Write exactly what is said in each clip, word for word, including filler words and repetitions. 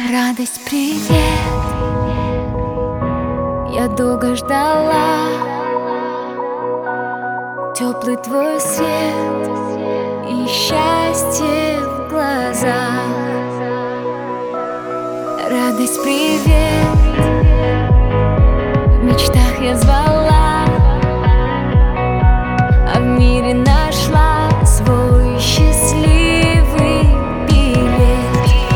Радость, привет, я долго ждала теплый твой свет и счастье в глазах. Радость, привет, в мечтах я звала, а в мире нашла свой счастливый билет.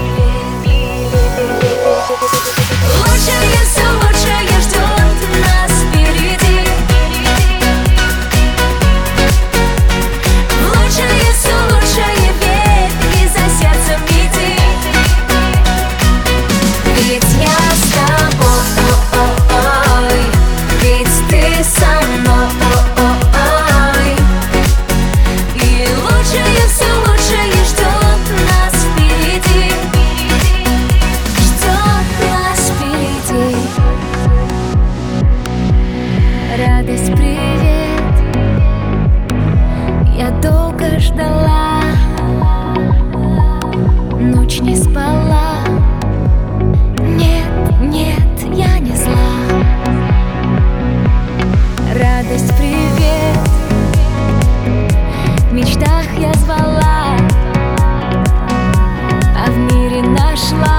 Лучшее, все лучшее ждет нас впереди. В лучшее, все лучшее верь и за сердцем иди. Ведь я с тобой, ведь ты со мной. И лучшее, все лучшее ждет нас впереди. Ждет нас впереди. Радость, привет, я долго ждала, ночь не спала. Нет, нет, я не зла. Радость, привет, в мечтах я звала, а в мире нашла